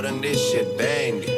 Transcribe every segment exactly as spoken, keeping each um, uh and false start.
Running this shit bang.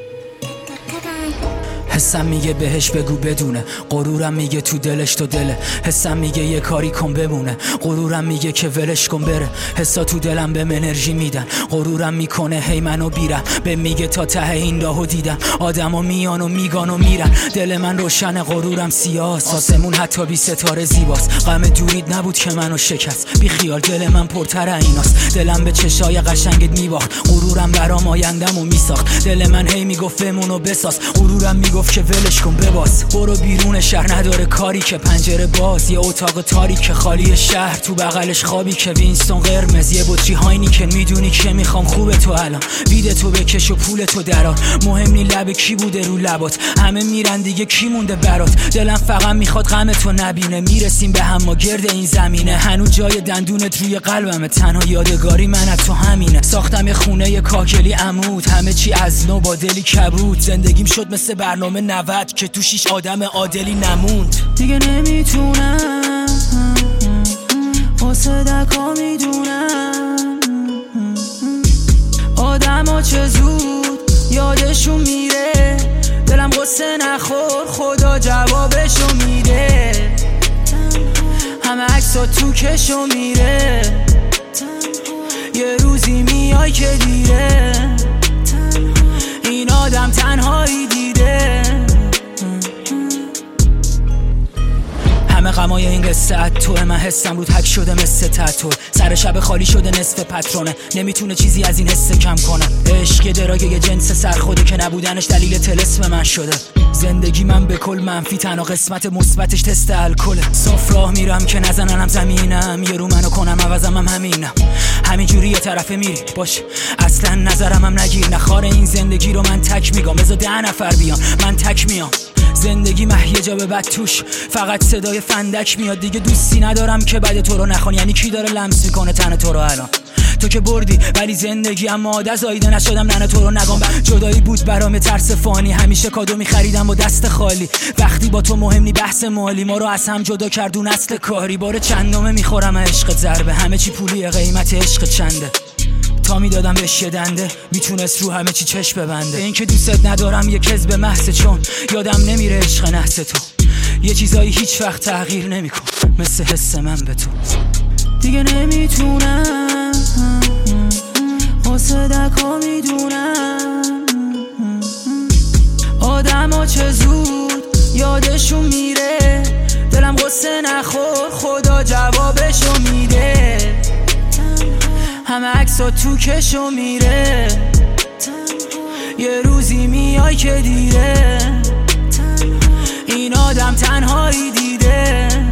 حسم میگه بهش بگو بدونه، غرورم میگه تو دلش تو دله. حسم میگه یه کاری کن بمونه، غرورم میگه که ولش کن بره. حسا تو دلم بهم انرژی میدن، غرورم میکنه هی منو بیرم. به میگه تا ته این راهو دیدم، آدما میان و میگان و میرن. دل من روشن، غرورم سیاست، آسمون حتی بی ستاره زیباست. غم دورید نبود که منو شکست، بی خیال دل من پرتر ایناست. دلم به چشای قشنگت میباخت، غرورم برام آیندمو میساخت. دل من هی میگفت بمون و بساز، غرورم میگفت که ولش کن بباز. برو بیرون شهر نداره کاری که پنجره باز، یه اتاق تاریک خالی شهر، تو بغلش خوابی که وینستون قرمز، یه بطری هاینی که میدونی که میخوام خوبه تو الان. وید تو بکش و پول تو درار، مهم نی لب کی بوده رو لبات، همه میرن دیگه کی مونده برات. دلم فقط میخواد غم تو نبینه، میرسیم به هم ما گرد این زمینه. هنوز جای دندونت روی قلبمه، تنها یادگاری من از تو همینه. ساختم یه خونه یه کاکلی عمود، همه چی از نو با دلی کبود. زندگیم شد مثل برنامه نود که تو شیش آدم عادلی نموند. دیگه نمیتونم واسه دکا میدونم، آدم ها چه زود یادشون میره. دلم قصه نخور، خدا جوابشو میده. همه عکسا تو کشو میره، یه روزی میای که دیره. این آدم تنهایی دیده، همه غمای این قصه توه. من حسم رو تک شده مثل تتو، سر شب خالی شده نصف پترونه. نمیتونه چیزی از این حس کم کنه. عشق دراگ یه جنس سرخوده که نبودنش دلیل طلسم من شده. زندگی من به کل منفی، تنها قسمت مثبتش تست الکل. صاف راه میرم که نزننم زمینم، یه رو منو کنم عوضم هم همینم. همینجوری یه طرفه میری باش، اصلا نظرم هم نگیر. نخوار این زندگی رو من تک میگم، بذار ده نفر بیان من تک میام. زندگی مه یه جا به بعد توش فقط صدای فندک میاد. دیگه دوستی ندارم که بعد تو رو نخوان، یعنی کی داره لمس میکنه تن تو رو الان؟ تو که بردی ولی زندگی اما عادت زایده نشدم ننه تو رو نگم. جدایی بود برام ترس فانی، همیشه کادو میخریدم با دست خالی. وقتی با تو مهم نی بحث مالی، ما رو از هم جدا کردون اصل کاری. بار چندمه میخورم عشق ضربه، همه چی پولیه قیمت عشق چنده. تا میدادم بهش یه دنده، میتونست رو همه چی چشم ببنده. این که دوست ندارم یه کذب محض، چون یادم نمیره عشق نحس تو. یه چیزایی هیچ وقت تغییر نمیکن مثل حس من به تو. دیگه نمیتونم واسه دکا میدونم، آدم ها چه زود یادشون میره. دلم قصه نخور، خدا جوابشو میده. همه عکسا تو کشو میره، یه روزی میای که دیره. این آدم تنهایی دیده.